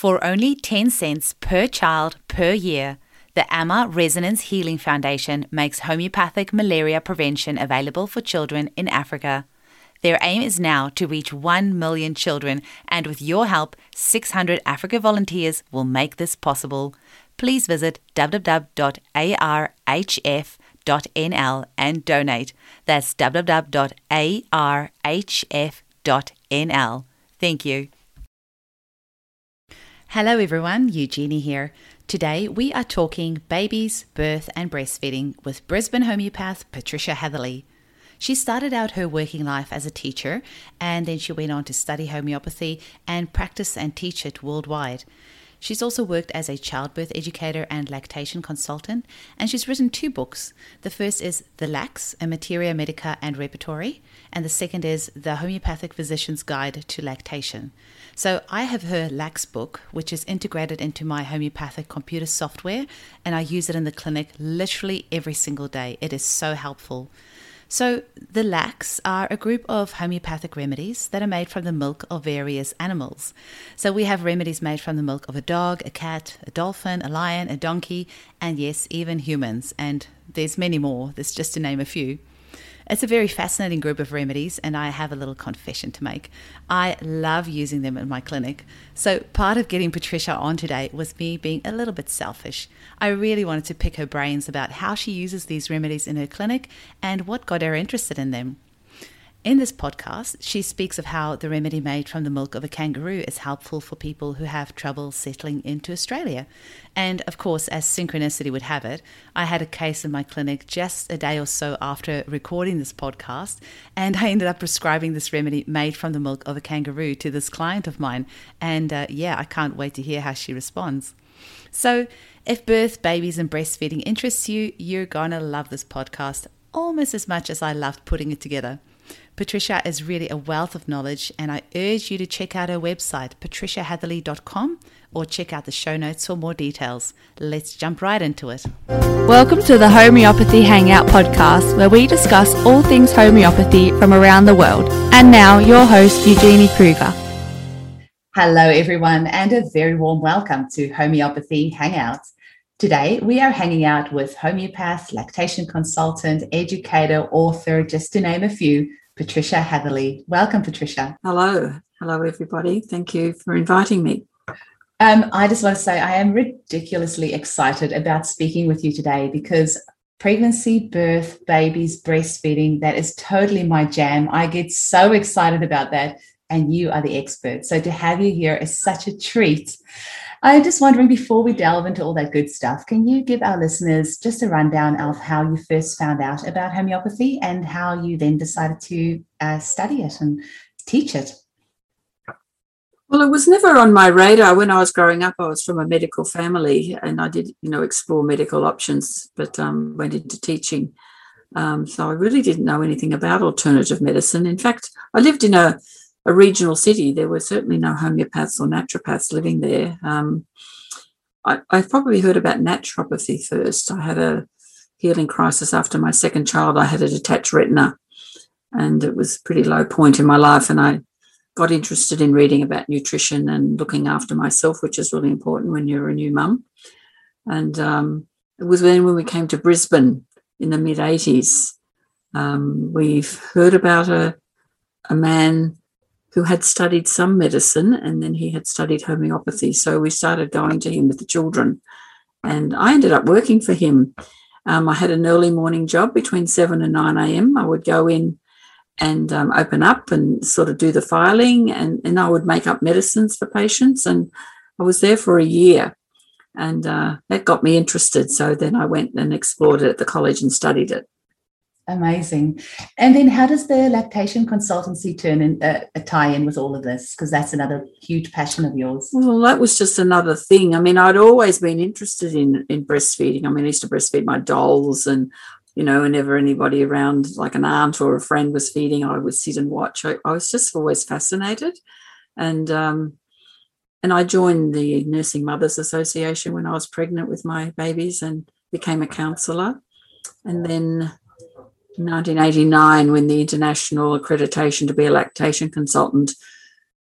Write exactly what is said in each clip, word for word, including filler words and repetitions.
For only ten cents per child per year, the Amma Resonance Healing Foundation makes homeopathic malaria prevention available for children in Africa. Their aim is now to reach one million children, and with your help, six hundred Africa volunteers will make this possible. Please visit w w w dot a r h f dot n l and donate. That's w w w dot a r h f dot n l. Thank you. Hello everyone, Eugenie here. Today we are talking babies, birth and breastfeeding with Brisbane homeopath Patricia Hatherley. She started out her working life as a teacher, and then she went on to study homeopathy and practice and teach it worldwide. She's also worked as a childbirth educator and lactation consultant, and she's written two books. The first is The Lax, a Materia Medica and Repertory, and the second is The Homeopathic Physician's Guide to Lactation. So I have her Lax book, which is integrated into my homeopathic computer software, and I use it in the clinic literally every single day. It is so helpful. So the Lax are a group of homeopathic remedies that are made from the milk of various animals. So we have remedies made from the milk of a dog, a cat, a dolphin, a lion, a donkey, and yes, even humans. And there's many more. That's just to name a few. It's a very fascinating group of remedies, and I have a little confession to make. I love using them in my clinic. So part of getting Patricia on today was me being a little bit selfish. I really wanted to pick her brains about how she uses these remedies in her clinic and what got her interested in them. In this podcast, she speaks of how the remedy made from the milk of a kangaroo is helpful for people who have trouble settling into Australia. And of course, as synchronicity would have it, I had a case in my clinic just a day or so after recording this podcast, and I ended up prescribing this remedy made from the milk of a kangaroo to this client of mine. And uh, yeah, I can't wait to hear how she responds. So if birth, babies, and breastfeeding interests you, you're going to love this podcast almost as much as I loved putting it together. Patricia is really a wealth of knowledge, and I urge you to check out her website, patricia hatherley dot com, or check out the show notes for more details. Let's jump right into it. Welcome to the Homeopathy Hangout podcast, where we discuss all things homeopathy from around the world. And now, your host, Eugenie Kruger. Hello, everyone, and a very warm welcome to Homeopathy Hangouts. Today, we are hanging out with homeopath, lactation consultant, educator, author, just to name a few, Patricia Hatherley. Welcome, Patricia. Hello. Hello, everybody. Thank you for inviting me. Um, I just want to say I am ridiculously excited about speaking with you today because pregnancy, birth, babies, breastfeeding, that is totally my jam. I get so excited about that, and you are the expert. So to have you here is such a treat. I'm just wondering, before we delve into all that good stuff, can you give our listeners just a rundown of how you first found out about homeopathy and how you then decided to uh, study it and teach it? Well, it was never on my radar. When I was growing up, I was from a medical family, and I did, you know, explore medical options, but um, went into teaching. Um, so I really didn't know anything about alternative medicine. In fact, I lived in a a regional city. There were certainly no homeopaths or naturopaths living there. Um, I, I've probably heard about naturopathy first. I had a healing crisis after my second child. I had a detached retina, and it was a pretty low point in my life, and I got interested in reading about nutrition and looking after myself, which is really important when you're a new mum. And um, it was then when we came to Brisbane in the mid-eighties. Um, we've heard about a, a man who had studied some medicine, and then he had studied homeopathy. So we started going to him with the children, and I ended up working for him. Um, I had an early morning job between seven and nine a.m. I would go in and um, open up and sort of do the filing, and, and I would make up medicines for patients, and I was there for a year, and uh, that got me interested. So then I went and explored it at the college and studied it. Amazing. And then how does the lactation consultancy turn in, uh, a tie in with all of this? Because that's another huge passion of yours. Well, that was just another thing. I mean, I'd always been interested in, in breastfeeding. I mean, I used to breastfeed my dolls, and, you know, whenever anybody around, like an aunt or a friend was feeding, I would sit and watch. I, I was just always fascinated. And, um, and I joined the Nursing Mothers Association when I was pregnant with my babies and became a counsellor. And then in nineteen eighty-nine, when the international accreditation to be a lactation consultant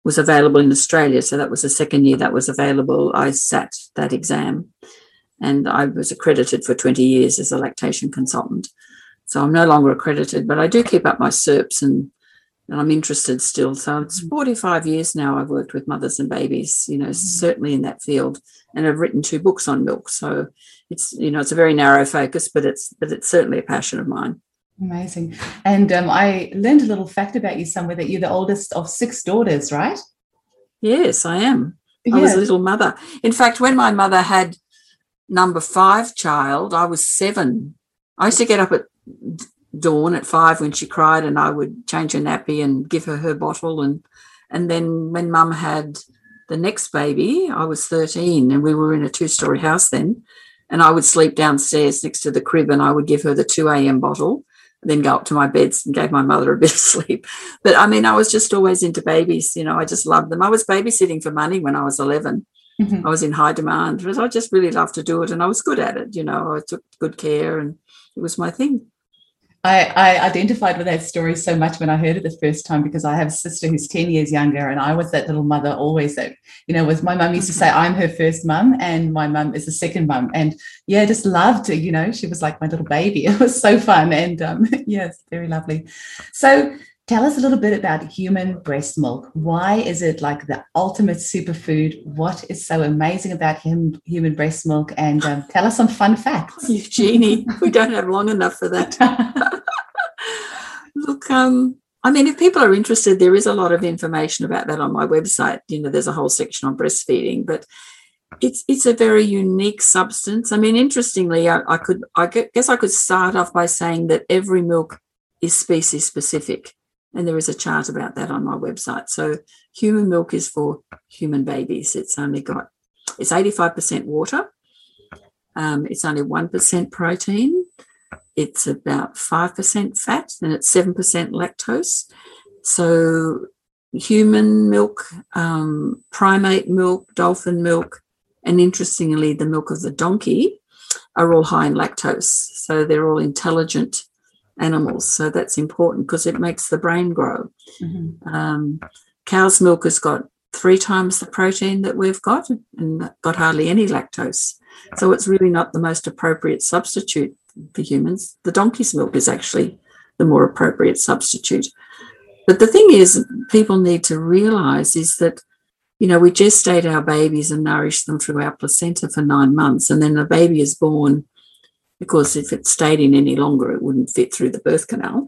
was available in Australia. So that was the second year that was available. I sat that exam, and I was accredited for twenty years as a lactation consultant. So I'm no longer accredited, but I do keep up my C E R Ps, and, and I'm interested still. So it's forty-five years now I've worked with mothers and babies, you know, mm-hmm. certainly in that field, and I've written two books on milk. So it's, you know, it's a very narrow focus, but it's but it's certainly a passion of mine. Amazing. And um, I learned a little fact about you somewhere, that you're the oldest of six daughters, right? Yes, I am. Yeah. I was a little mother. In fact, when my mother had number five child, I was seven. I used to get up at dawn at five when she cried, and I would change her nappy and give her her bottle. And and then when mum had the next baby, I was thirteen, and we were in a two-story house then, and I would sleep downstairs next to the crib, and I would give her the two a.m. bottle, and then go up to my beds and gave my mother a bit of sleep. But, I mean, I was just always into babies. You know, I just loved them. I was babysitting for money when I was eleven. Mm-hmm. I was in high demand, but I just really loved to do it, and I was good at it. You know, I took good care, and it was my thing. I, I identified with that story so much when I heard it the first time, because I have a sister who's ten years younger, and I was that little mother always that, you know, was my mum used to say I'm her first mum and my mum is the second mum. And yeah, just loved it, you know, she was like my little baby. It was so fun. And um, yes, very lovely. So tell us a little bit about human breast milk. Why is it like the ultimate superfood? What is so amazing about him, human breast milk? And um, tell us some fun facts. Eugenie, we don't have long enough for that. Look, um, I mean, if people are interested, there is a lot of information about that on my website. You know, there's a whole section on breastfeeding, but it's it's a very unique substance. I mean, interestingly, I, I could, I guess I could start off by saying that every milk is species specific. And there is a chart about that on my website. So human milk is for human babies. It's only got, it's eighty-five percent water. Um, it's only one percent protein. It's about five percent fat, and it's seven percent lactose. So human milk, um, primate milk, dolphin milk, and interestingly, the milk of the donkey are all high in lactose. So they're all intelligent animals. So that's important because it makes the brain grow. Mm-hmm. Um, cow's milk has got three times the protein that we've got and got hardly any lactose. So it's really not the most appropriate substitute for humans. The donkey's milk is actually the more appropriate substitute. But the thing is, people need to realise is that, you know, we gestate our babies and nourish them through our placenta for nine months, and then the baby is born, because if it stayed in any longer, it wouldn't fit through the birth canal.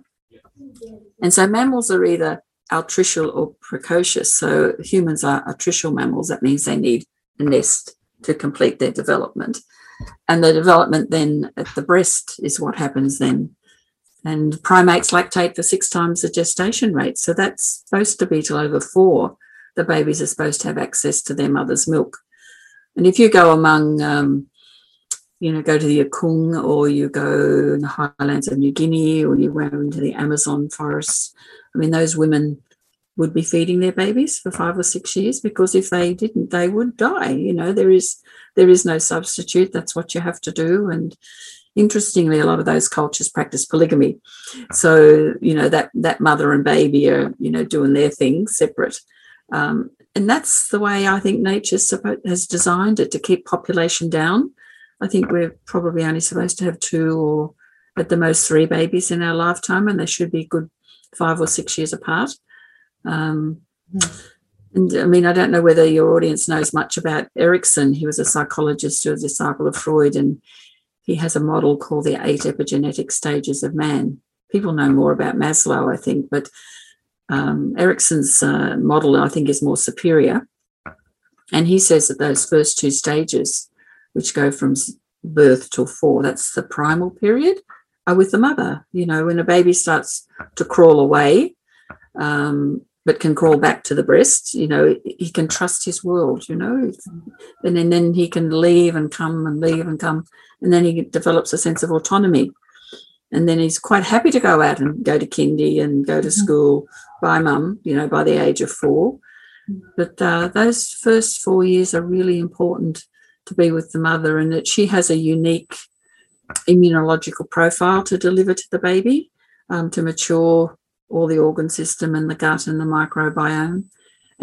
And so mammals are either altricial or precocious. So humans are altricial mammals. That means they need a nest to complete their development. And the development then at the breast is what happens then. And primates lactate for six times the gestation rate. So that's supposed to be till over four. The babies are supposed to have access to their mother's milk. And if you go among, um, you know, go to the Akung, or you go in the highlands of New Guinea, or you go into the Amazon forests, I mean, those women would be feeding their babies for five or six years, because if they didn't, they would die. You know, there is there is no substitute. That's what you have to do. And interestingly, a lot of those cultures practice polygamy. So, you know, that that mother and baby are, you know, doing their thing separate. Um, and that's the way I think nature has designed it, to keep population down. I think we're probably only supposed to have two or at the most three babies in our lifetime, and they should be good five or six years apart. Um, and I mean, I don't know whether your audience knows much about Erikson. He was a psychologist who was a disciple of Freud, and he has a model called the eight epigenetic stages of man. People know more about Maslow, I think, but um, Erikson's uh, model, I think, is more superior. And he says that those first two stages, which go from birth till four, that's the primal period, are with the mother. You know, when a baby starts to crawl away, um, but can crawl back to the breast, you know, he can trust his world, you know, and then, then he can leave and come and leave and come, and then he develops a sense of autonomy. And then he's quite happy to go out and go to kindy and go to school by mum, you know, by the age of four. But uh, those first four years are really important to be with the mother, and that she has a unique immunological profile to deliver to the baby, um, to mature all the organ system and the gut and the microbiome.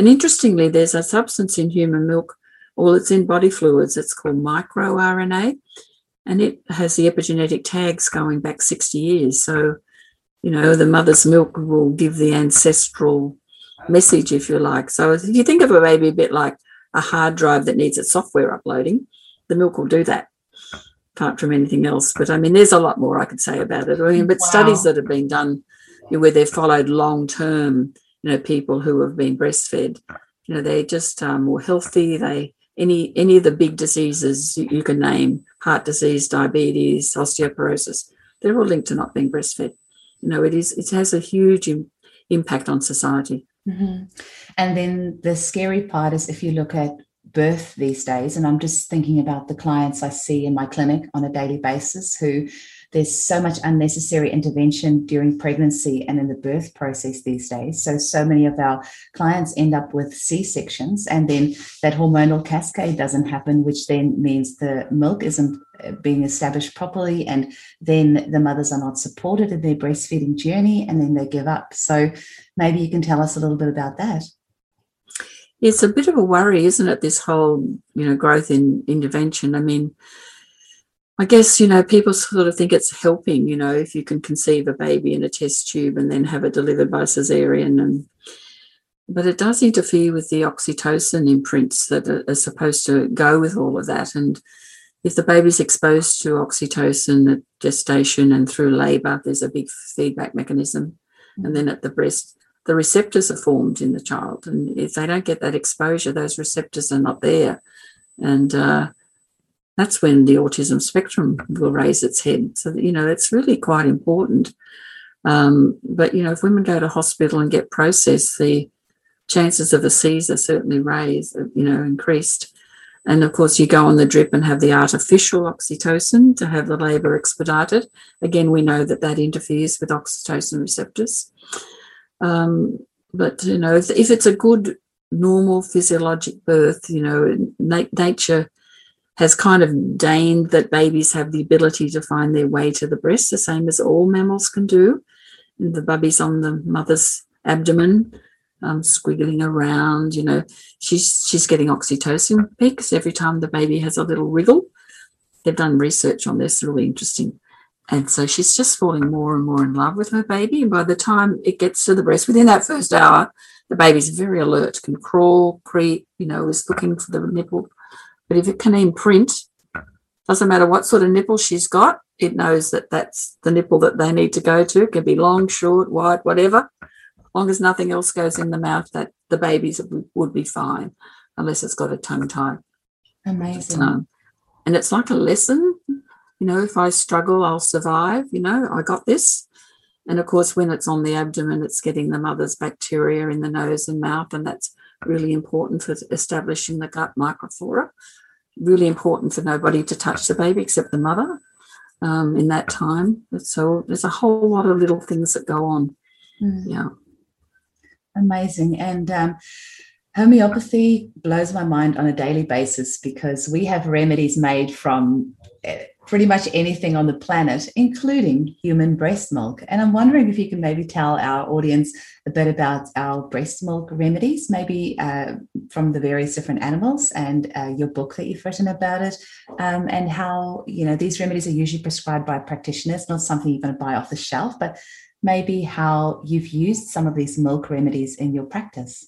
And interestingly, there's a substance in human milk, or it's in body fluids, it's called microRNA, and it has the epigenetic tags going back sixty years. So, you know, the mother's milk will give the ancestral message, if you like. So if you think of a baby a bit like a hard drive that needs its software uploading, the milk will do that, apart from anything else. But I mean, there's a lot more I could say about it. I mean, but wow. Studies that have been done, you know, where they've followed long-term, you know, people who have been breastfed, you know, they're just um, more healthy. They any any of the big diseases you, you can name, heart disease, diabetes, osteoporosis, they're all linked to not being breastfed. You know, it is it has a huge im- impact on society. Mm-hmm. And then the scary part is if you look at birth these days, and I'm just thinking about the clients I see in my clinic on a daily basis who there's so much unnecessary intervention during pregnancy and in the birth process these days. So, so many of our clients end up with C-sections, and then that hormonal cascade doesn't happen, which then means the milk isn't being established properly, and then the mothers are not supported in their breastfeeding journey, and then they give up. So maybe you can tell us a little bit about that. It's a bit of a worry, isn't it, this whole, you know, growth in intervention. I mean, I guess, you know, people sort of think it's helping, you know, if you can conceive a baby in a test tube and then have it delivered by cesarean. And but it does interfere with the oxytocin imprints that are, are supposed to go with all of that. And if the baby's exposed to oxytocin at gestation and through labour, there's a big feedback mechanism. Mm-hmm. And then at the breast, the receptors are formed in the child. And if they don't get that exposure, those receptors are not there. And uh, that's when the autism spectrum will raise its head. So, you know, it's really quite important. Um, but, you know, if women go to hospital and get processed, the chances of a seizure certainly raised, you know, increased. And, of course, you go on the drip and have the artificial oxytocin to have the labour expedited. Again, we know that that interferes with oxytocin receptors. Um, but, you know, if, if it's a good, normal physiologic birth, you know, na- nature has kind of deigned that babies have the ability to find their way to the breast, the same as all mammals can do. And the baby's on the mother's abdomen, um, squiggling around, you know, she's she's getting oxytocin peaks every time the baby has a little wriggle. They've done research on this, really interesting. And so she's just falling more and more in love with her baby. And by the time it gets to the breast, within that first hour, the baby's very alert, can crawl, creep, you know, is looking for the nipple. But if it can imprint, doesn't matter what sort of nipple she's got, it knows that that's the nipple that they need to go to. It can be long, short, wide, whatever. As long as nothing else goes in the mouth, that the babies would be fine, unless it's got a tongue tie. Amazing. Um, and it's like a lesson. You know, if I struggle, I'll survive. You know, I got this. And, of course, when it's on the abdomen, it's getting the mother's bacteria in the nose and mouth, and that's really important for establishing the gut microflora. Really important for nobody to touch the baby except the mother um, in that time. So there's a whole lot of little things that go on. Mm. Yeah. Amazing. And um, homeopathy blows my mind on a daily basis because we have remedies made from pretty much anything on the planet, including human breast milk. And I'm wondering if you can maybe tell our audience a bit about our breast milk remedies, maybe uh, from the various different animals and uh, your book that you've written about it, um, and how, you know, these remedies are usually prescribed by practitioners, not something you're going to buy off the shelf, but maybe how you've used some of these milk remedies in your practice.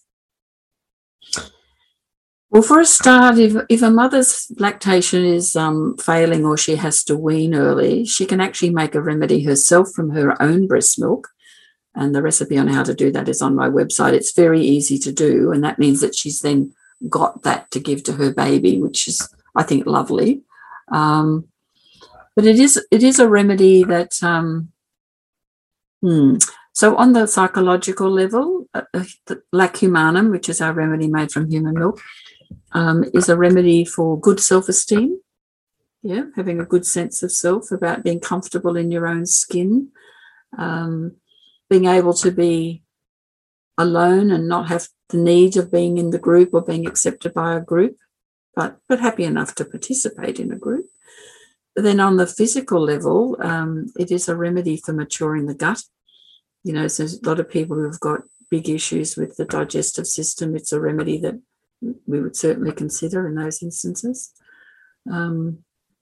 Well, for a start, if, if a mother's lactation is um, failing or she has to wean early, she can actually make a remedy herself from her own breast milk. And the recipe on how to do that is on my website. It's very easy to do, and that means that she's then got that to give to her baby, which is, I think, lovely. Um, but it is it is a remedy that, um, hmm, so on the psychological level, uh, the Lac Humanum, which is our remedy made from human milk, Um, is a remedy for good self-esteem, yeah, having a good sense of self, about being comfortable in your own skin, um, being able to be alone and not have the need of being in the group or being accepted by a group, but, but happy enough to participate in a group. But then on the physical level, um, it is a remedy for maturing the gut. You know, so there's a lot of people who've got big issues with the digestive system, it's a remedy that we would certainly consider in those instances. Um,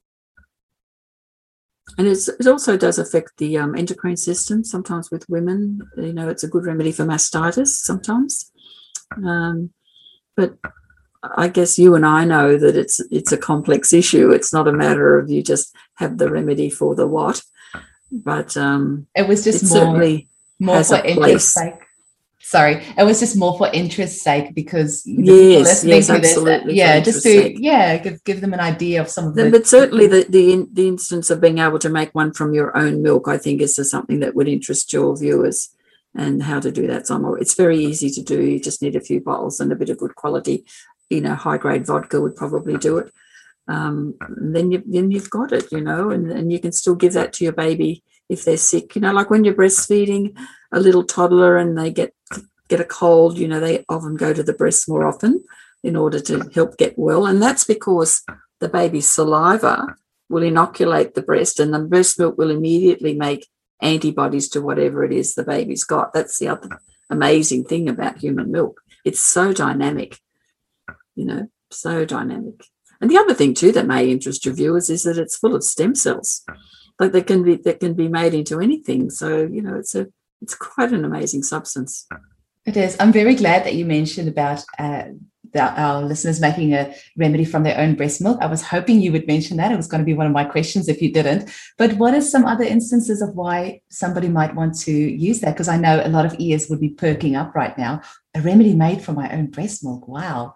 and it's, it also does affect the um, endocrine system. Sometimes with women, you know, it's a good remedy for mastitis sometimes. Um, but I guess you and I know that it's it's a complex issue. It's not a matter of you just have the remedy for the what, but um, it was just it more, certainly more has for a place. interest's sake. Sorry, it was just more for interest's sake, because the yes, listening yes, to this, absolutely. yeah, for just to sake. yeah, give give them an idea of some of the. But certainly, the, the the instance of being able to make one from your own milk, I think, is something that would interest your viewers, and how to do that. So it's very easy to do. You just need a few bottles and a bit of good quality, you know, high grade vodka would probably do it. Um, and then you then you've got it, you know, and, and you can still give that to your baby if they're sick. You know, like when you're breastfeeding a little toddler and they get get a cold, you know, they often go to the breast more often in order to help get well. And that's because the baby's saliva will inoculate the breast, and the breast milk will immediately make antibodies to whatever it is the baby's got. That's the other amazing thing about human milk. It's so dynamic, you know, so dynamic. And the other thing too that may interest your viewers is that it's full of stem cells, like they can be that can be made into anything. So, you know, it's a it's quite an amazing substance. It is. I'm very glad that you mentioned about uh, the, our listeners making a remedy from their own breast milk. I was hoping you would mention that. It was going to be one of my questions if you didn't. But what are some other instances of why somebody might want to use that? Because I know a lot of ears would be perking up right now. A remedy made from my own breast milk. Wow.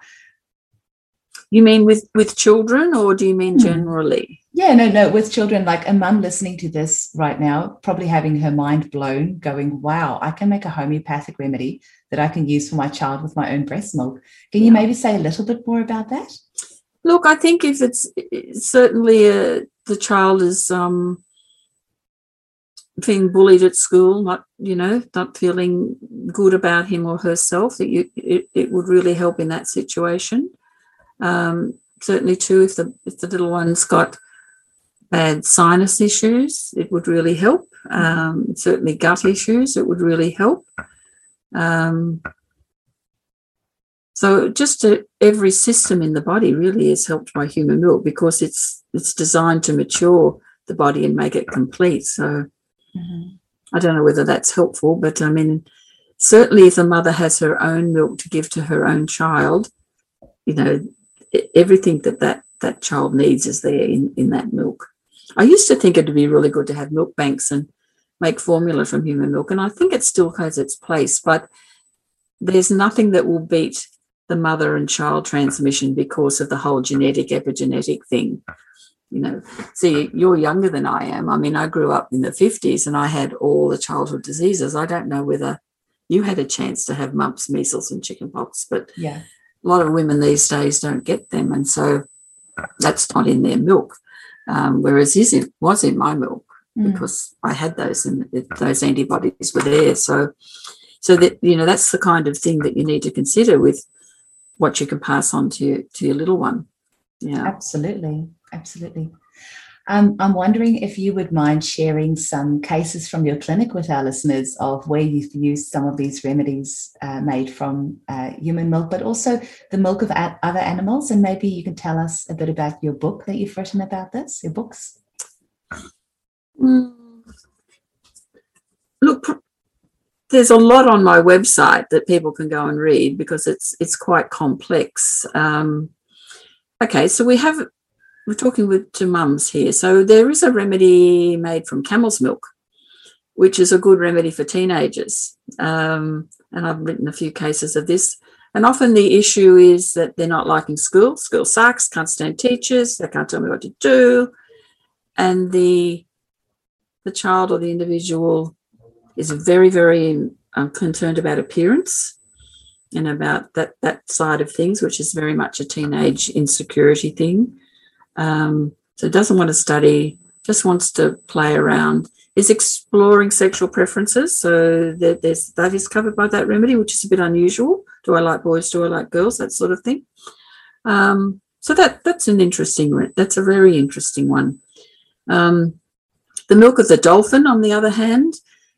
You mean with, with children, or do you mean generally? Yeah, no, no, with children, like a mum listening to this right now, probably having her mind blown, going, wow, I can make a homeopathic remedy that I can use for my child with my own breast milk. Can you yeah. maybe say a little bit more about that? Look, I think if it's, it's certainly a, the child is um, being bullied at school, not, you know, not feeling good about him or herself, that you, it, it would really help in that situation. Um, certainly too, if the if the little one's got bad sinus issues, it would really help. Um, certainly gut issues, it would really help. Um, so just to, every system in the body really is helped by human milk, because it's it's designed to mature the body and make it complete. So mm-hmm. I don't know whether that's helpful, but I mean, certainly if the mother has her own milk to give to her own child, you know, everything that, that that child needs is there in, in that milk. I used to think it'd be really good to have milk banks and make formula from human milk, and I think it still has its place, but there's nothing that will beat the mother and child transmission because of the whole genetic epigenetic thing. You know, see, you're younger than I am. I mean, I grew up in the fifties and I had all the childhood diseases. I don't know whether you had a chance to have mumps, measles and chickenpox, but yeah. a lot of women these days don't get them, and so that's not in their milk, um, whereas is it was in my milk mm. because I had those and those antibodies were there. So, so that, you know, that's the kind of thing that you need to consider with what you can pass on to your, to your little one. Yeah, absolutely, absolutely. Um, I'm wondering if you would mind sharing some cases from your clinic with our listeners of where you've used some of these remedies uh, made from uh, human milk, but also the milk of a- other animals. And maybe you can tell us a bit about your book that you've written about this, your books. Mm. Look, there's a lot on my website that people can go and read because it's it's quite complex. Um, okay, so we have... We're talking with to mums here. So there is a remedy made from camel's milk, which is a good remedy for teenagers. Um, and I've written a few cases of this. And often the issue is that they're not liking school. School sucks, can't stand teachers, they can't tell me what to do. And the, the child or the individual is very, very um, concerned about appearance and about that, that side of things, which is very much a teenage insecurity thing. Um, so doesn't want to study, just wants to play around, is exploring sexual preferences. So that there's, that is covered by that remedy, which is a bit unusual. Do I like boys? Do I like girls? That sort of thing. Um, so that that's an interesting, that's a very interesting one. Um, the milk of the dolphin, on the other hand,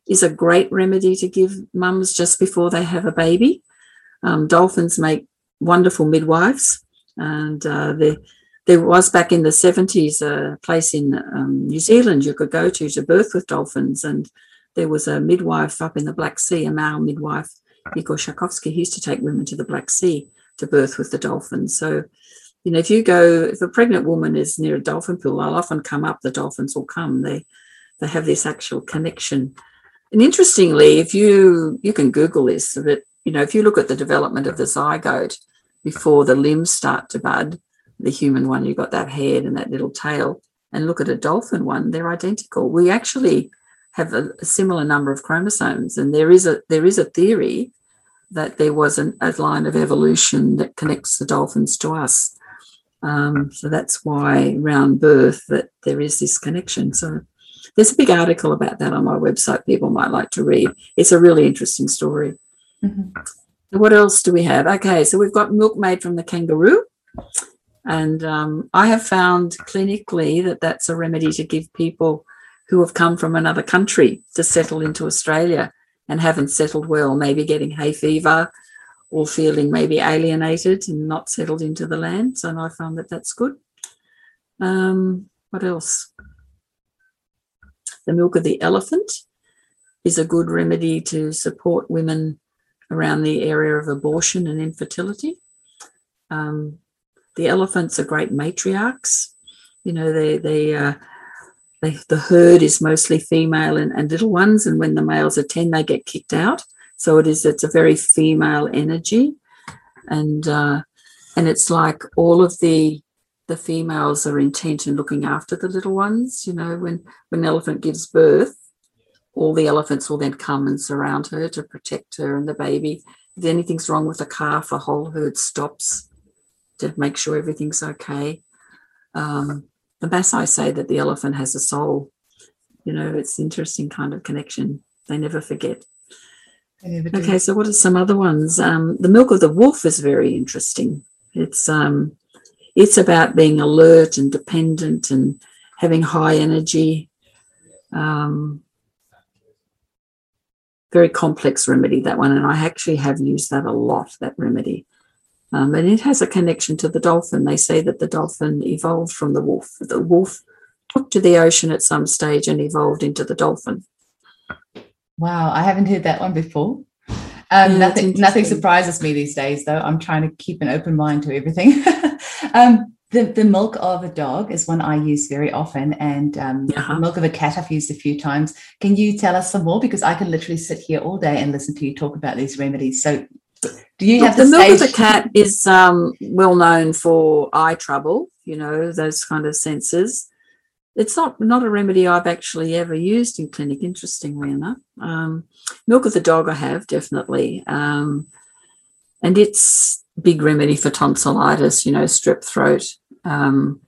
is a great remedy to give mums just before they have a baby. Um, dolphins make wonderful midwives, and uh, there, there was back in the seventies a place in um, New Zealand you could go to to birth with dolphins, and there was a midwife up in the Black Sea, a male midwife, Igor Shakovsky. He used to take women to the Black Sea to birth with the dolphins. So, you know, if you go, if a pregnant woman is near a dolphin pool, they'll often come up, the dolphins will come. They they have this actual connection. And interestingly, if you, you can Google this, that, you know, if you look at the development of the zygote before the limbs start to bud, the human one, you've got that head and that little tail, and look at a dolphin one, they're identical. We actually have a, a similar number of chromosomes, and there is a there is a theory that there was an, a line of evolution that connects the dolphins to us. Um, so that's why around birth that there is this connection. So there's a big article about that on my website people might like to read. It's a really interesting story. Mm-hmm. What else do we have? Okay, so we've got milk made from the kangaroo. And um, I have found clinically that that's a remedy to give people who have come from another country to settle into Australia and haven't settled well, maybe getting hay fever or feeling maybe alienated and not settled into the land. So I found that that's good. Um, what else? The milk of the elephant is a good remedy to support women around the area of abortion and infertility. Um, the elephants are great matriarchs. You know, they, they, uh, they the herd is mostly female and, and little ones, and when the males are ten, they get kicked out. So it is, it's a very female energy. And uh, and it's like all of the the females are intent in looking after the little ones. You know, when, when an elephant gives birth, all the elephants will then come and surround her to protect her and the baby. If anything's wrong with the calf, a whole herd stops to make sure everything's okay. Um, the Maasai say that the elephant has a soul. You know, it's an interesting kind of connection. They never forget. They never do. Okay, so what are some other ones? Um, the milk of the wolf is very interesting. It's um, it's about being alert and dependent and having high energy. Um, very complex remedy, that one, and I actually have used that a lot, that remedy. Um, and it has a connection to the dolphin. They say that the dolphin evolved from the wolf. The wolf took to the ocean at some stage and evolved into the dolphin. Wow, I haven't heard that one before. Um, Yeah, nothing, it's nothing interesting. surprises me these days, though. I'm trying to keep an open mind to everything. um, the, the milk of a dog is one I use very often, and um, Uh-huh. the milk of a cat I've used a few times. Can you tell us some more? Because I can literally sit here all day and listen to you talk about these remedies. So do you Look, have the the, milk stage? of the cat is um, well known for eye trouble, you know, those kind of senses. It's not, not a remedy I've actually ever used in clinic, interestingly enough. Um, milk of the dog I have, definitely. Um, and it's big remedy for tonsillitis, you know, strep throat. Um,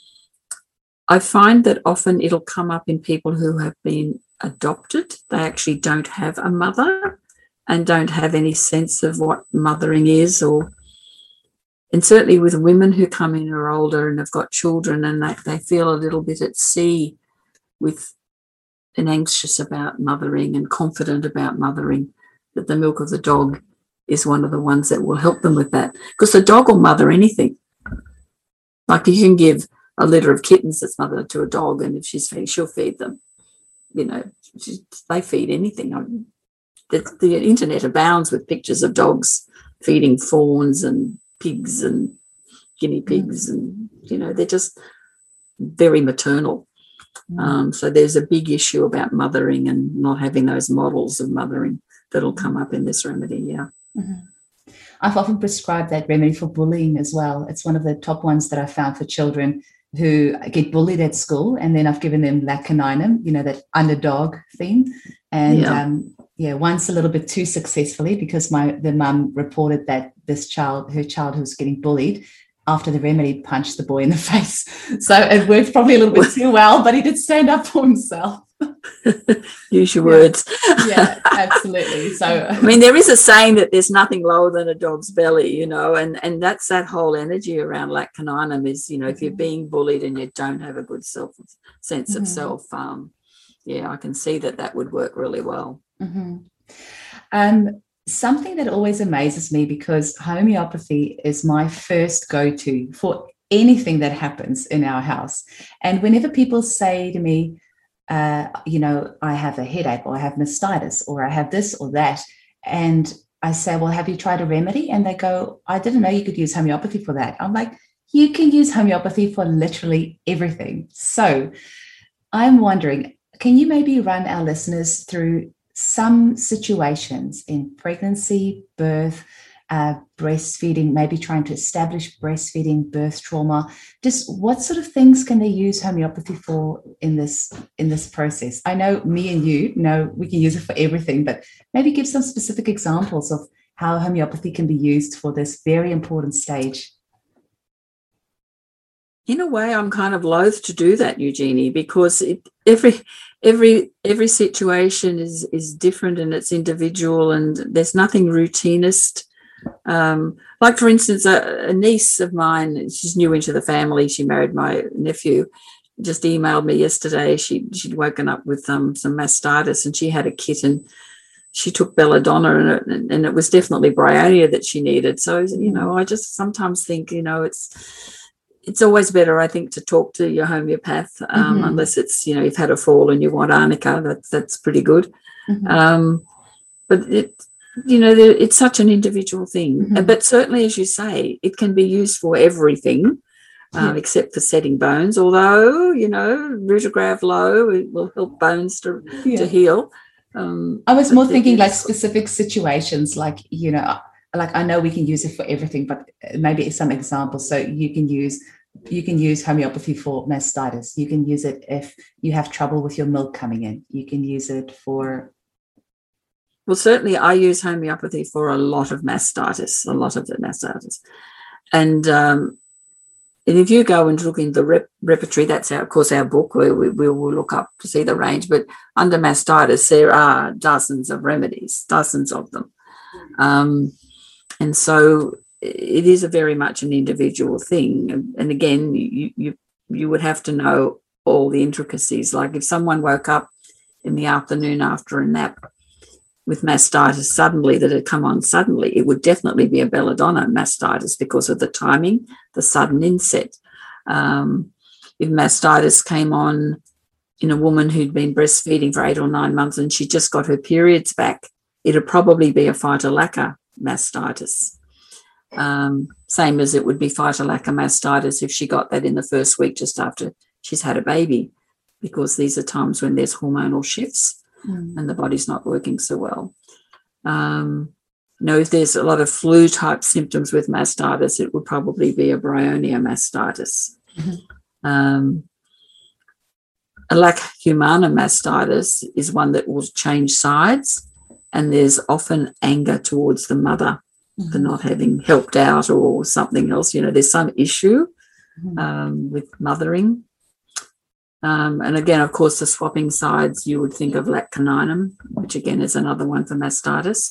I find that often it'll come up in people who have been adopted. They actually don't have a mother and don't have any sense of what mothering is, or and certainly with women who come in who are older and have got children and they, they feel a little bit at sea with and anxious about mothering and confident about mothering, that the milk of the dog is one of the ones that will help them with that. Because the dog will mother anything. Like you can give a litter of kittens that's mothered to a dog, and if she's feeding, she'll feed them. You know, she, they feed anything. I, the, the internet abounds with pictures of dogs feeding fawns and pigs and guinea pigs, and you know, they're just very maternal. Mm. Um, so there's a big issue about mothering and not having those models of mothering that'll come up in this remedy. Yeah. Mm-hmm. I've often prescribed that remedy for bullying as well. It's one of the top ones that I found for children who get bullied at school, and then I've given them lacaninum, you know, that underdog theme. And Yeah. um, yeah, once a little bit too successfully, because my the mum reported that this child, her child who was getting bullied, after the remedy punched the boy in the face. So it worked probably a little bit too well, but he did stand up for himself. Use your Yeah. words. Yeah, absolutely. So I mean, there is a saying that there's nothing lower than a dog's belly, you know, and, and that's that whole energy around lacaninum is, you know, if you're being bullied and you don't have a good self sense of Mhm. self, um, yeah, I can see that that would work really well. Mm-hmm. Um, something that always amazes me, because homeopathy is my first go-to for anything that happens in our house. And whenever people say to me, uh, you know, I have a headache, or I have mastitis, or I have this or that, and I say, well, have you tried a remedy? And they go, I didn't know you could use homeopathy for that. I'm like, you can use homeopathy for literally everything. So I'm wondering, can you maybe run our listeners through some situations in pregnancy, birth, uh, breastfeeding, maybe trying to establish breastfeeding, birth trauma? Just what sort of things can they use homeopathy for in this in this process? I know me and you know we can use it for everything, but maybe give some specific examples of how homeopathy can be used for this very important stage. In a way, I'm kind of loath to do that, Eugenie, because it, every every every situation is is different and it's individual, and there's nothing routinist. Um, like, for instance, a, a niece of mine, she's new into the family. She married my nephew. Just emailed me yesterday. She she'd woken up with um, some mastitis, and she had a kitten. She took belladonna, and it, and it was definitely bryonia that she needed. So, you know, I just sometimes think, you know, it's. It's always better, I think, to talk to your homeopath, um, mm-hmm. unless it's, you know, you've had a fall and you want arnica. That's that's pretty good. Mm-hmm. Um, but it, you know, it's such an individual thing. Mm-hmm. But certainly, as you say, it can be used for everything, um, yeah. except for setting bones. Although, you know, Rutagraph low, it will help bones to yeah. to heal. Um, I was more thinking like specific situations, like, you know. Like, I know we can use it for everything, but maybe some examples. So you can use you can use homeopathy for mastitis. You can use it if you have trouble with your milk coming in. You can use it for. Well, certainly I use homeopathy for a lot of mastitis, a lot of the mastitis. And um, and if you go and look in the rep- repertory, that's our, of course, our book where we will we'll look up to see the range. But under mastitis, there are dozens of remedies, dozens of them. Um, And so it is a very much an individual thing. And again, you, you you would have to know all the intricacies. Like if someone woke up in the afternoon after a nap with mastitis suddenly, that had come on suddenly, it would definitely be a belladonna mastitis because of the timing, the sudden inset. Um, if mastitis came on in a woman who'd been breastfeeding for eight or nine months and she just got her periods back, it'd probably be a phytolacca mastitis. Um, same as it would be phytolacca mastitis if she got that in the first week just after she's had a baby, because these are times when there's hormonal shifts mm. and the body's not working so well. Um, you know, if there's a lot of flu type symptoms with mastitis, it would probably be a bryonia mastitis. Mm-hmm. Um, a lac humana mastitis is one that will change sides. And there's often anger towards the mother mm-hmm. for not having helped out or something else. You know, there's some issue mm-hmm. um, with mothering. Um, and again, of course, the swapping sides, you would think of lac caninum, which again is another one for mastitis.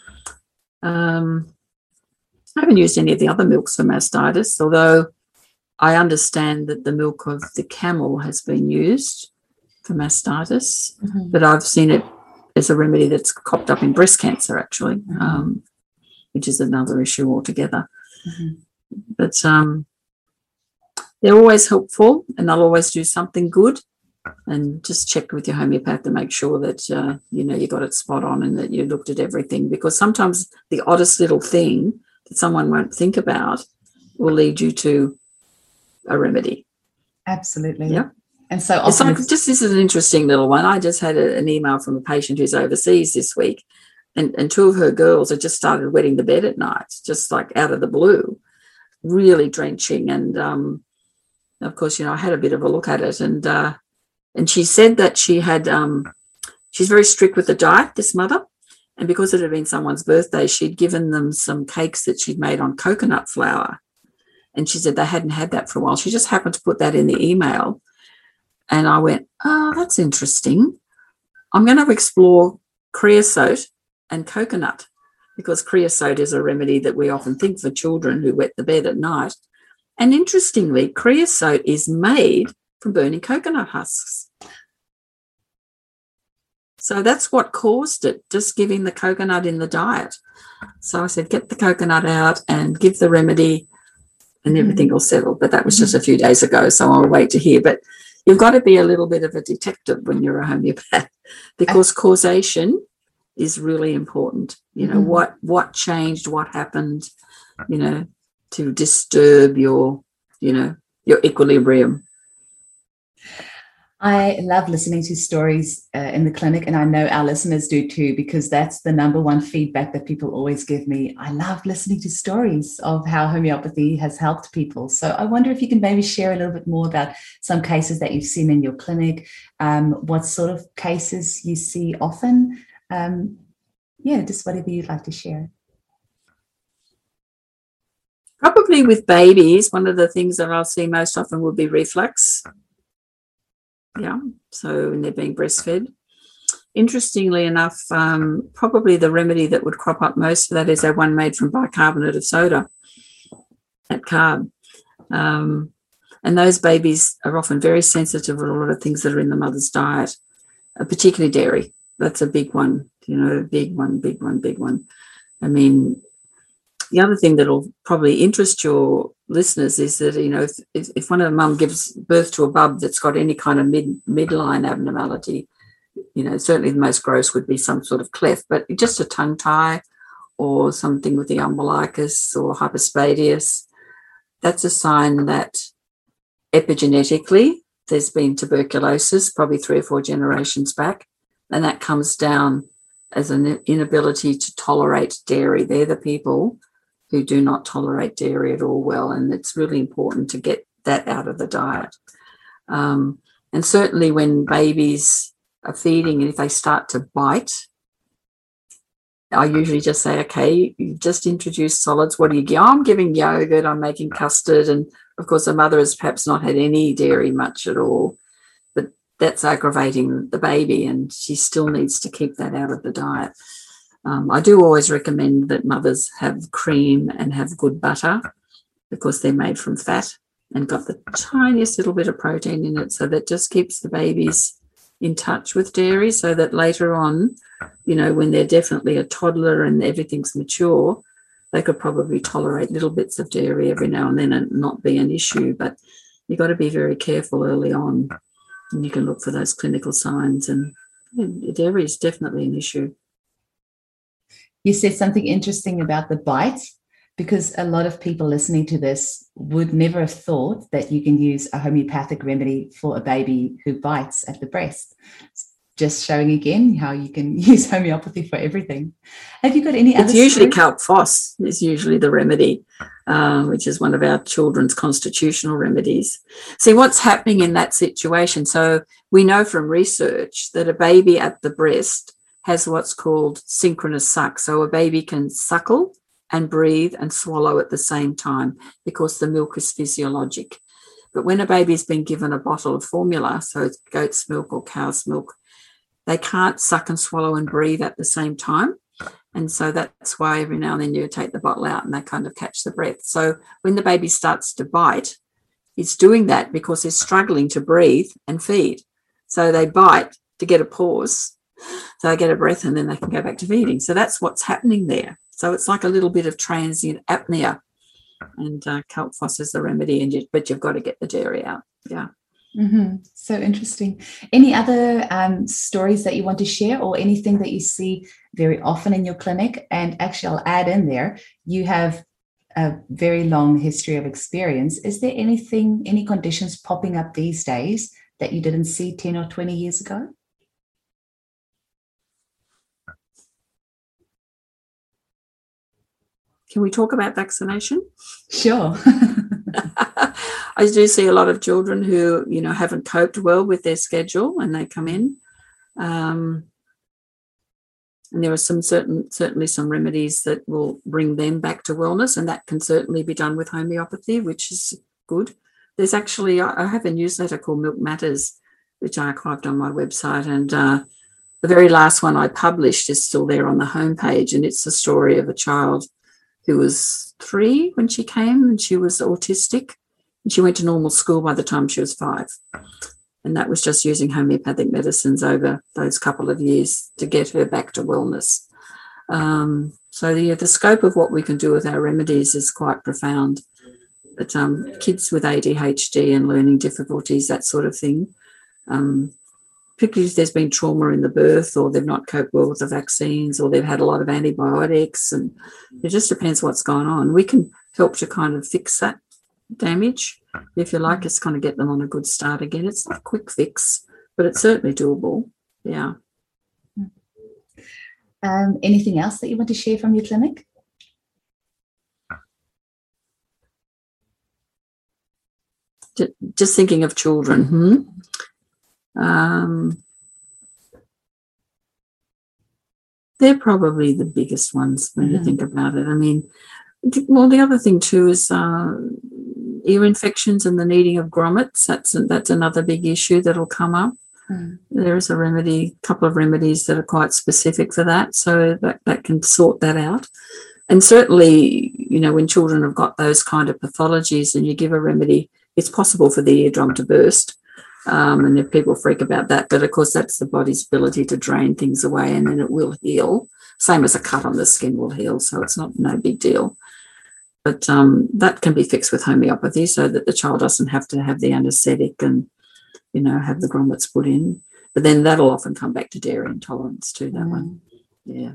Um, I haven't used any of the other milks for mastitis, although I understand that the milk of the camel has been used for mastitis, mm-hmm. but I've seen it as a remedy that's cropped up in breast cancer, actually, mm-hmm. um, which is another issue altogether. Mm-hmm. But um, they're always helpful, and they'll always do something good. And just check with your homeopath to make sure that, uh, you know, you got it spot on and that you looked at everything, because sometimes the oddest little thing that someone won't think about will lead you to a remedy. Absolutely. Yeah. And so it's like, just this is an interesting little one. I just had a, an email from a patient who's overseas this week, and, and two of her girls had just started wetting the bed at night, just like out of the blue, really drenching. And um, of course, you know, I had a bit of a look at it, and uh, and she said that she had um, she's very strict with the diet, this mother, and because it had been someone's birthday, she'd given them some cakes that she'd made on coconut flour, and she said they hadn't had that for a while. She just happened to put that in the email. And I went, oh, that's interesting. I'm going to explore creosote and coconut, because creosote is a remedy that we often think for children who wet the bed at night. And interestingly, creosote is made from burning coconut husks. So that's what caused it, just giving the coconut in the diet. So I said, get the coconut out and give the remedy and everything will settle. But that was just a few days ago, so I'll wait to hear. But you've got to be a little bit of a detective when you're a homeopath, because causation is really important. You know, mm-hmm. what what changed, what happened, you know, to disturb your, you know, your equilibrium. I love listening to stories uh, in the clinic, and I know our listeners do too, because that's the number one feedback that people always give me. I love listening to stories of how homeopathy has helped people. So I wonder if you can maybe share a little bit more about some cases that you've seen in your clinic, um, what sort of cases you see often. Um, yeah, just whatever you'd like to share. Probably with babies, one of the things that I'll see most often would be reflux. Yeah, so when they're being breastfed. Interestingly enough, um, probably the remedy that would crop up most for that is that one made from bicarbonate of soda, that carb. Um, and those babies are often very sensitive to a lot of things that are in the mother's diet, uh, particularly dairy. That's a big one, you know, big one, big one, big one. I mean, the other thing that'll probably interest your listeners is that, you know, if, if one of the mum gives birth to a bub that's got any kind of mid midline abnormality, you know, certainly the most gross would be some sort of cleft, but just a tongue tie or something with the umbilicus or hypospadias, that's a sign that epigenetically there's been tuberculosis probably three or four generations back, and that comes down as an inability to tolerate dairy. They're the people who do not tolerate dairy at all well, and it's really important to get that out of the diet. Um, and certainly when babies are feeding and if they start to bite, I usually just say, okay, you've just introduced solids. What are you giving? Oh, I'm giving yogurt, I'm making custard. And of course, the mother has perhaps not had any dairy much at all, but that's aggravating the baby, and she still needs to keep that out of the diet. Um, I do always recommend that mothers have cream and have good butter, because they're made from fat and got the tiniest little bit of protein in it. So that just keeps the babies in touch with dairy, so that later on, you know, when they're definitely a toddler and everything's mature, they could probably tolerate little bits of dairy every now and then and not be an issue. But you've got to be very careful early on, and you can look for those clinical signs. And yeah, dairy is definitely an issue. You said something interesting about the bite, because a lot of people listening to this would never have thought that you can use a homeopathic remedy for a baby who bites at the breast. Just showing again how you can use homeopathy for everything. Have you got any other? It's usually Kalk-Phos is usually the remedy, um, which is one of our children's constitutional remedies. See what's happening in that situation. So we know from research that a baby at the breast has what's called synchronous suck. So a baby can suckle and breathe and swallow at the same time, because the milk is physiologic. But when a baby's been given a bottle of formula, so it's goat's milk or cow's milk, they can't suck and swallow and breathe at the same time. And so that's why every now and then you take the bottle out and they kind of catch the breath. So when the baby starts to bite, it's doing that because they're struggling to breathe and feed. So they bite to get a pause, so they get a breath, and then they can go back to feeding. So that's what's happening there. So it's like a little bit of transient apnea, and uh, Kalk-Phos is the remedy, and you, but you've got to get the dairy out. Yeah. Mm-hmm. So interesting. Any other um, stories that you want to share, or anything that you see very often in your clinic? And actually, I'll add in there, you have a very long history of experience. Is there anything, any conditions popping up these days that you didn't see ten or twenty years ago? Can we talk about vaccination? Sure. I do see a lot of children who, you know, haven't coped well with their schedule when they come in. Um, and there are some certain, certainly some remedies that will bring them back to wellness, and that can certainly be done with homeopathy, which is good. There's actually, I have a newsletter called Milk Matters, which I archived on my website, and uh, the very last one I published is still there on the homepage, and it's the story of a child who was three when she came, and she was autistic, and she went to normal school by the time she was five. And that was just using homeopathic medicines over those couple of years to get her back to wellness. Um, so the, the scope of what we can do with our remedies is quite profound. But um, kids with A D H D and learning difficulties, that sort of thing, um, particularly if there's been trauma in the birth or they've not coped well with the vaccines or they've had a lot of antibiotics, and it just depends what's going on. We can help to kind of fix that damage, if you like, just kind of get them on a good start again. It's not a quick fix, but it's certainly doable. Yeah. Um, anything else that you want to share from your clinic? Just thinking of children. Hmm? Um, they're probably the biggest ones when mm-hmm. you think about it. I mean, well, the other thing too is uh, ear infections and the needing of grommets. That's that's another big issue that'll come up. Mm. There is a remedy, a couple of remedies that are quite specific for that, so that, that can sort that out. And certainly, you know, when children have got those kind of pathologies and you give a remedy, it's possible for the eardrum to burst. Um, and if people freak about that, but of course that's the body's ability to drain things away, and then it will heal. Same as a cut on the skin will heal, so it's not no big deal. But um, that can be fixed with homeopathy so that the child doesn't have to have the anaesthetic and, you know, have the grommets put in. But then that'll often come back to dairy intolerance too, that mm. one. Yeah.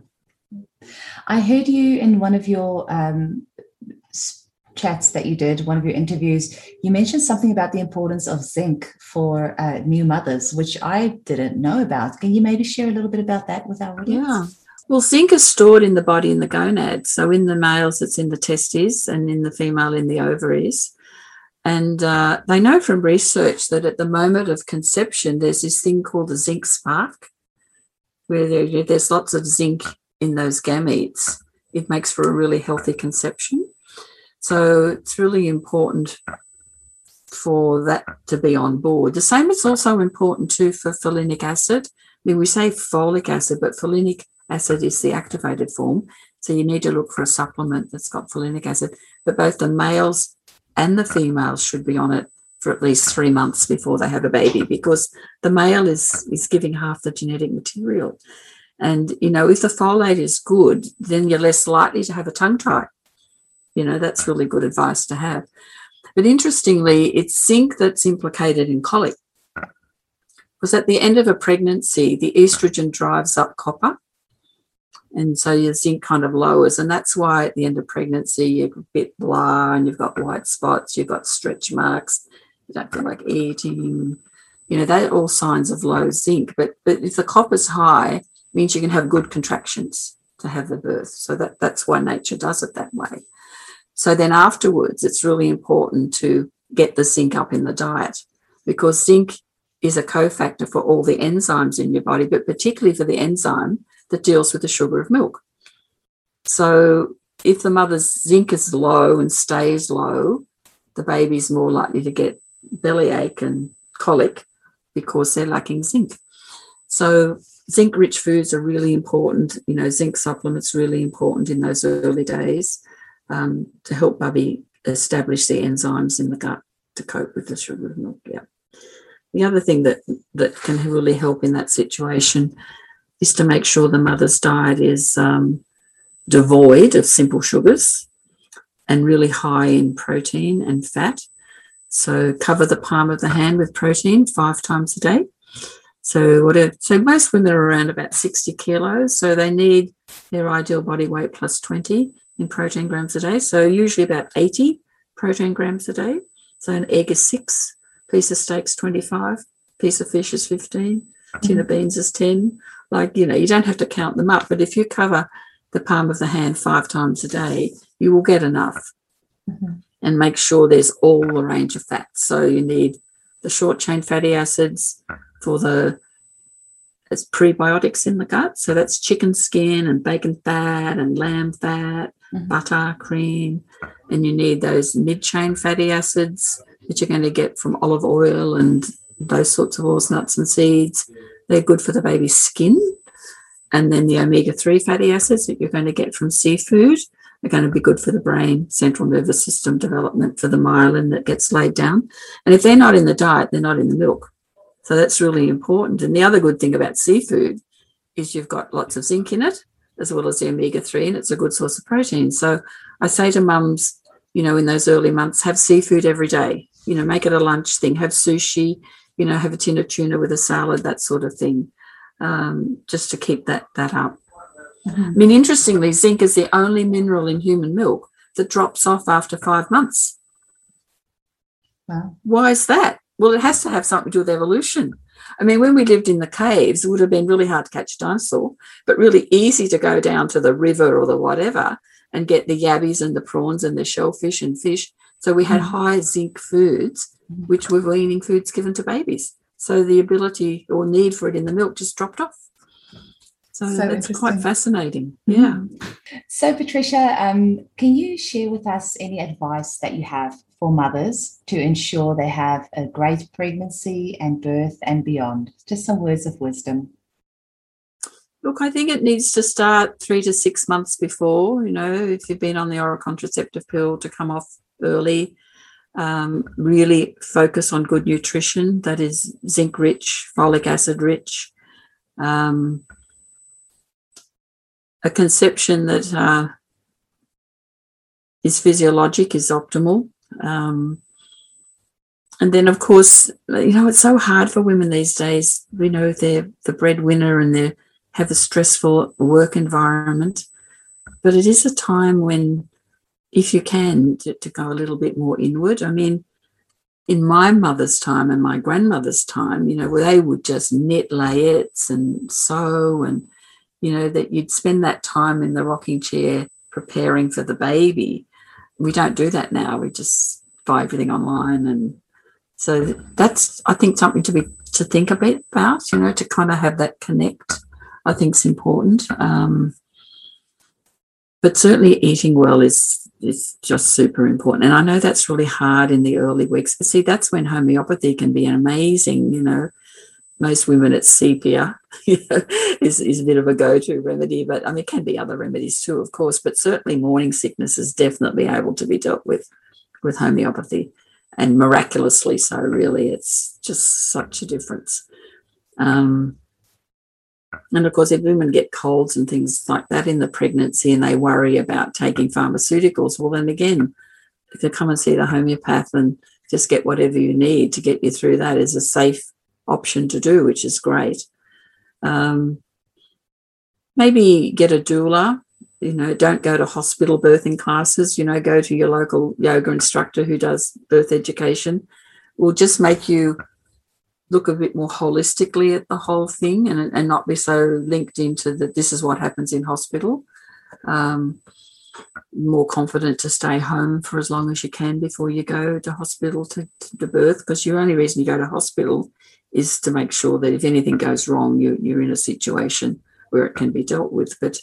I heard you in one of your um, chats that you did, one of your interviews, you mentioned something about the importance of zinc for uh, new mothers, which I didn't know about. Can you maybe share a little bit about that with our audience? Yeah. Well, zinc is stored in the body in the gonads. So in the males, it's in the testes, and in the female, in the ovaries. And uh, they know from research that at the moment of conception, there's this thing called the zinc spark, where there, there's lots of zinc in those gametes. It makes for a really healthy conception. So it's really important for that to be on board. The same is also important too for folinic acid. I mean, we say folic acid, but folinic acid is the activated form. So you need to look for a supplement that's got folinic acid. But both the males and the females should be on it for at least three months before they have a baby, because the male is, is giving half the genetic material. And, you know, if the folate is good, then you're less likely to have a tongue tie. You know, that's really good advice to have. But interestingly, it's zinc that's implicated in colic. Because at the end of a pregnancy, the estrogen drives up copper. And so your zinc kind of lowers. And that's why at the end of pregnancy, you're a bit blah and you've got white spots, you've got stretch marks, you don't feel like eating. You know, they're all signs of low zinc. But, but if the copper's high, it means you can have good contractions to have the birth. So that, that's why nature does it that way. So then afterwards, it's really important to get the zinc up in the diet, because zinc is a cofactor for all the enzymes in your body, but particularly for the enzyme that deals with the sugar of milk. So if the mother's zinc is low and stays low, the baby's more likely to get bellyache and colic because they're lacking zinc. So zinc-rich foods are really important. You know, zinc supplements really important in those early days. Um, to help Bubby establish the enzymes in the gut to cope with the sugar of milk. Yeah. The other thing that, that can really help in that situation is to make sure the mother's diet is um, devoid of simple sugars and really high in protein and fat. So cover the palm of the hand with protein five times a day. So whatever, so most women are around about sixty kilos, so they need their ideal body weight plus twenty in protein grams a day. So usually about eighty protein grams a day. So an egg is six, piece of steak's twenty-five, piece of fish is fifteen, mm-hmm. tin of beans is ten. Like, you know, you don't have to count them up, but if you cover the palm of the hand five times a day, you will get enough. Mm-hmm. And make sure there's all the range of fats. So you need the short chain fatty acids for the it's prebiotics in the gut. So that's chicken skin and bacon fat and lamb fat, mm-hmm. butter, cream. And you need those mid-chain fatty acids that you're going to get from olive oil and those sorts of oils, nuts and seeds. They're good for the baby's skin. And then the omega three fatty acids that you're going to get from seafood are going to be good for the brain, central nervous system development, for the myelin that gets laid down. And if they're not in the diet, they're not in the milk. So that's really important. And the other good thing about seafood is you've got lots of zinc in it, as well as the omega three, and it's a good source of protein. So I say to mums, you know, in those early months, have seafood every day. You know, make it a lunch thing. Have sushi, you know, have a tin of tuna with a salad, that sort of thing, um, just to keep that, that up. Mm-hmm. I mean, interestingly, zinc is the only mineral in human milk that drops off after five months. Wow. Why is that? Well, it has to have something to do with evolution. I mean, when we lived in the caves, it would have been really hard to catch a dinosaur, but really easy to go down to the river or the whatever and get the yabbies and the prawns and the shellfish and fish. So we had mm-hmm. high zinc foods, which were weaning foods given to babies. So the ability or need for it in the milk just dropped off. So, so that's quite fascinating. Yeah. So, Patricia, um, can you share with us any advice that you have for mothers to ensure they have a great pregnancy and birth and beyond? Just some words of wisdom. Look, I think it needs to start three to six months before, you know, if you've been on the oral contraceptive pill, to come off early. Um, really focus on good nutrition, that is zinc rich, folic acid rich. Um, a conception that uh, is physiologic is optimal. Um, and then, of course, you know, it's so hard for women these days. We know they're the breadwinner and they have a stressful work environment. But it is a time when, if you can, to, to go a little bit more inward. I mean, in my mother's time and my grandmother's time, you know, where they would just knit layets and sew, and, you know, that you'd spend that time in the rocking chair preparing for the baby. We don't do that now. We just buy everything online. And so that's, I think, something to be to think a bit about, you know, to kind of have that connect, I think is important. Um, but certainly eating well is is just super important. And I know that's really hard in the early weeks. But see, that's when homeopathy can be amazing, you know. Most women, it's sepia, you know, is, is a bit of a go-to remedy. But, I mean, it can be other remedies too, of course. But certainly morning sickness is definitely able to be dealt with with homeopathy, and miraculously so, really. It's just such a difference. Um, and, of course, if women get colds and things like that in the pregnancy and they worry about taking pharmaceuticals, well, then again, if you come and see the homeopath and just get whatever you need to get you through that is a safe option to do, which is great. Um, maybe get a doula. You know, don't go to hospital birthing classes. You know, go to your local yoga instructor who does birth education. Will just make you look a bit more holistically at the whole thing, and, and not be so linked into that this is what happens in hospital. Um, more confident to stay home for as long as you can before you go to hospital to, to birth, because the only reason you go to hospital is to make sure that if anything goes wrong, you, you're in a situation where it can be dealt with. But,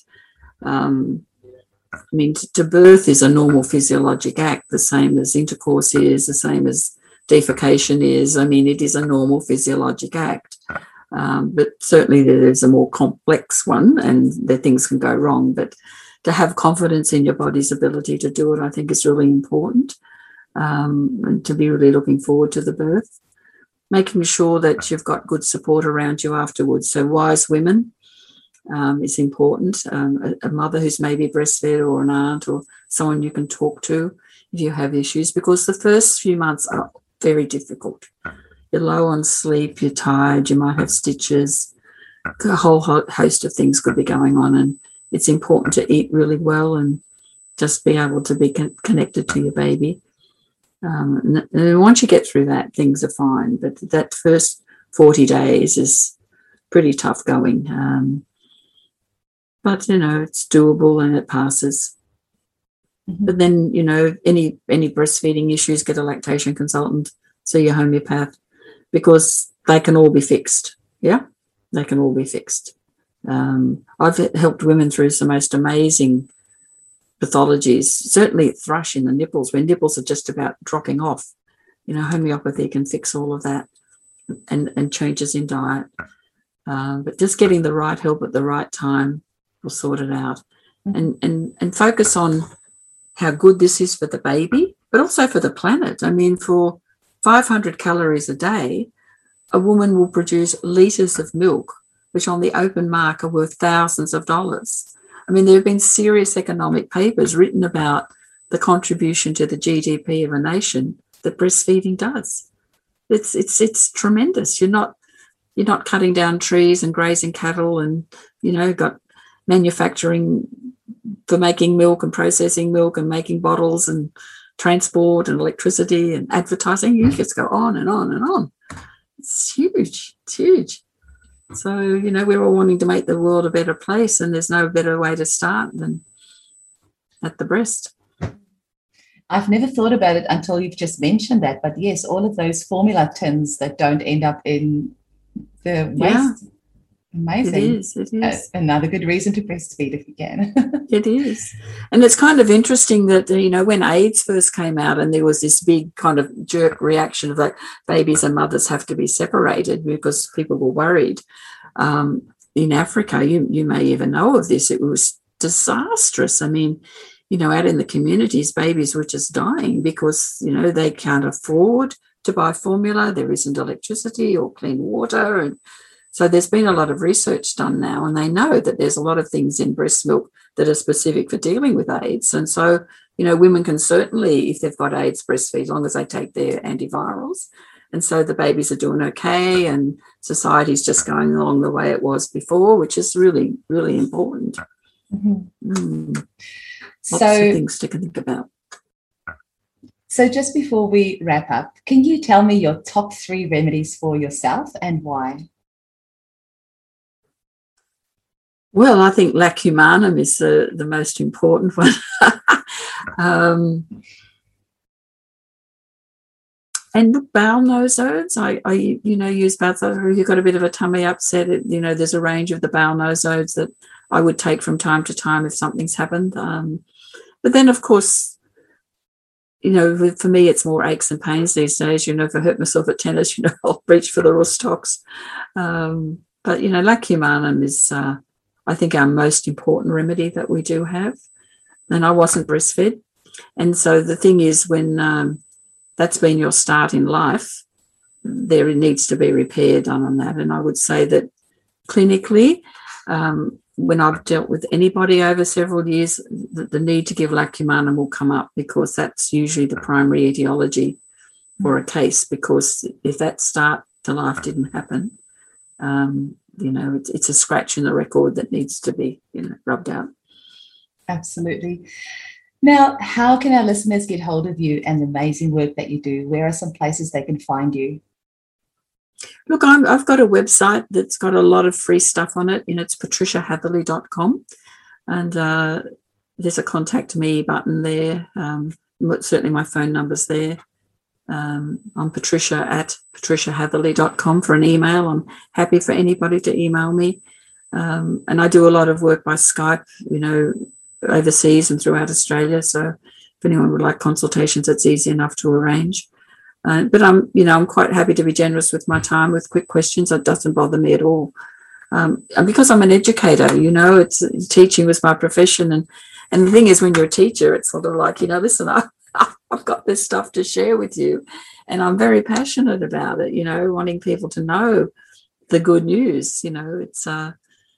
um, I mean, to, to birth is a normal physiologic act, the same as intercourse is, the same as defecation is. I mean, it is a normal physiologic act. Um, but certainly there's a more complex one, and there things can go wrong. But to have confidence in your body's ability to do it, I think is really important, um, and to be really looking forward to the birth. Making sure that you've got good support around you afterwards. So wise women um, is important. Um, a, a mother who's maybe breastfed, or an aunt, or someone you can talk to if you have issues, because the first few months are very difficult. You're low on sleep, you're tired, you might have stitches, a whole host of things could be going on, and it's important to eat really well and just be able to be con- connected to your baby. Um, and, and once you get through that, things are fine. But that first forty days is pretty tough going. Um, but, you know, it's doable and it passes. Mm-hmm. But then, you know, any any breastfeeding issues, get a lactation consultant, see your homeopath, because they can all be fixed. Yeah, they can all be fixed. Um, I've helped women through some most amazing pathologies, certainly thrush in the nipples, when nipples are just about dropping off. You know, homeopathy can fix all of that, and, and changes in diet. Um, but just getting the right help at the right time will sort it out. Mm-hmm. And, and, and focus on how good this is for the baby, but also for the planet. I mean, for five hundred calories a day, a woman will produce litres of milk, which on the open market are worth thousands of dollars. I mean, there have been serious economic papers written about the contribution to the G D P of a nation that breastfeeding does. It's it's it's tremendous. You're not you're not cutting down trees and grazing cattle, and you know got manufacturing for making milk and processing milk and making bottles and transport and electricity and advertising. You just go on and on and on. It's huge. It's huge. So, you know, we're all wanting to make the world a better place, and there's no better way to start than at the breast. I've never thought about it until you've just mentioned that. But yes, all of those formula tins that don't end up in the waste. Yeah. Amazing. It is, it is. Uh, another good reason to breastfeed if you can. It is. And it's kind of interesting that, you know, when AIDS first came out and there was this big kind of jerk reaction of like babies and mothers have to be separated because people were worried. Um, in Africa, you, you may even know of this, it was disastrous. I mean, you know, out in the communities, babies were just dying because, you know, they can't afford to buy formula. There isn't electricity or clean water. And so there's been a lot of research done now, and they know that there's a lot of things in breast milk that are specific for dealing with AIDS. And so, you know, women can certainly, if they've got AIDS, breastfeed as long as they take their antivirals. And so the babies are doing okay, and society's just going along the way it was before, which is really, really important. Mm-hmm. Mm. Lots so, of things to think about. So just before we wrap up, can you tell me your top three remedies for yourself and why? Well, I think lacumanum is the, the most important one. um, and look, bowel nosodes, I, I, you know, use bowel nosodes. If you've got a bit of a tummy upset, it, you know, there's a range of the bowel nosodes that I would take from time to time if something's happened. Um, but then, of course, you know, for me, it's more aches and pains these days. You know, if I hurt myself at tennis, you know, I'll reach for the Rustox. Um, but, you know, lacumanum is... Uh, I think our most important remedy that we do have. And I wasn't breastfed. And so the thing is, when um, that's been your start in life, there needs to be repair done on that. And I would say that clinically, um, when I've dealt with anybody over several years, the, the need to give lacumanum will come up because that's usually the primary etiology for a case, because if that start to life didn't happen, um, you know, it's, it's a scratch in the record that needs to be, you know, rubbed out. Absolutely. Now, how can our listeners get hold of you and the amazing work that you do? Where are some places they can find you? Look, I'm, I've got a website that's got a lot of free stuff on it, and it's patricia hatherley dot com. And uh, there's a contact me button there. Um, certainly my phone number's there. Um, I'm Patricia at patricia hatherley dot com for an email. I'm happy for anybody to email me. Um, and I do a lot of work by Skype, you know, overseas and throughout Australia. So if anyone would like consultations, it's easy enough to arrange. Uh, but I'm, you know, I'm quite happy to be generous with my time with quick questions. It doesn't bother me at all. Um, and because I'm an educator, you know, it's teaching was my profession. And, and the thing is, when you're a teacher, it's sort of like, you know, listen, I, I've got this stuff to share with you, and I'm very passionate about it, you know, wanting people to know the good news. You know, it's uh,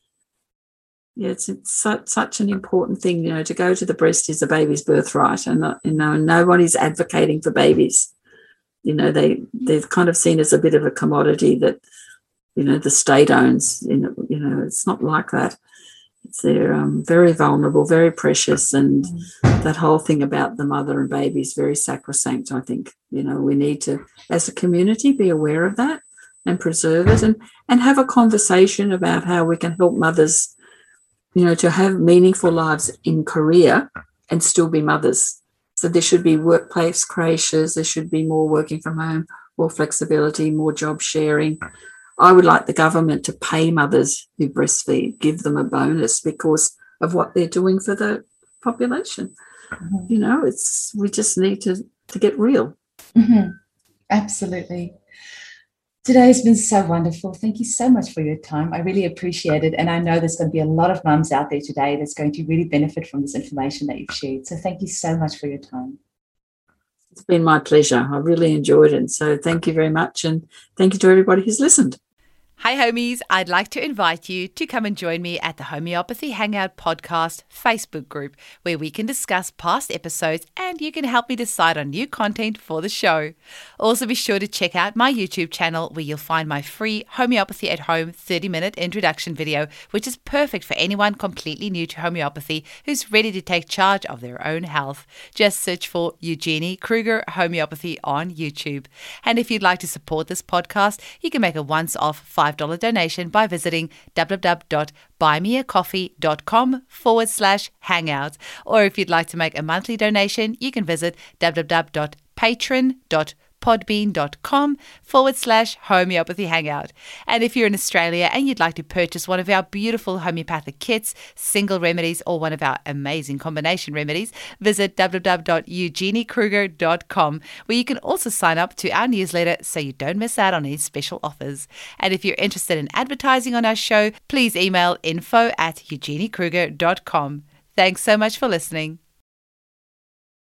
yeah, it's, it's such, such an important thing, you know, to go to the breast is a baby's birthright, and, uh, you know, nobody's advocating for babies. You know, they, they're kind of seen as a bit of a commodity that, you know, the state owns. You know, you know, it's not like that. They're um, very vulnerable, very precious, and that whole thing about the mother and baby is very sacrosanct. I think, you know, we need to, as a community, be aware of that and preserve it, and, and have a conversation about how we can help mothers, you know, to have meaningful lives in career and still be mothers. So there should be workplace creches, there should be more working from home, more flexibility, more job sharing. I would like the government to pay mothers who breastfeed, give them a bonus because of what they're doing for the population. Mm-hmm. You know, it's we just need to, to get real. Mm-hmm. Absolutely. Today has been so wonderful. Thank you so much for your time. I really appreciate it. And I know there's going to be a lot of mums out there today that's going to really benefit from this information that you've shared. So thank you so much for your time. It's been my pleasure. I really enjoyed it. So thank you very much. And thank you to everybody who's listened. Hi homies, I'd like to invite you to come and join me at the Homeopathy Hangout Podcast Facebook group, where we can discuss past episodes and you can help me decide on new content for the show. Also be sure to check out my YouTube channel, where you'll find my free Homeopathy at Home thirty minute introduction video, which is perfect for anyone completely new to homeopathy who's ready to take charge of their own health. Just search for Eugenie Kruger Homeopathy on YouTube. And if you'd like to support this podcast, you can make a once-off five dollars donation by visiting www.buymeacoffee.com forward slash hangout. Or if you'd like to make a monthly donation, you can visit www.patron.com podbean.com forward slash homeopathy hangout. And if you're in Australia and you'd like to purchase one of our beautiful homeopathic kits, single remedies, or one of our amazing combination remedies, visit www dot eugenie kruger dot com, where you can also sign up to our newsletter so you don't miss out on any special offers. And if you're interested in advertising on our show, please email info at eugenie kruger dot com. Thanks so much for listening.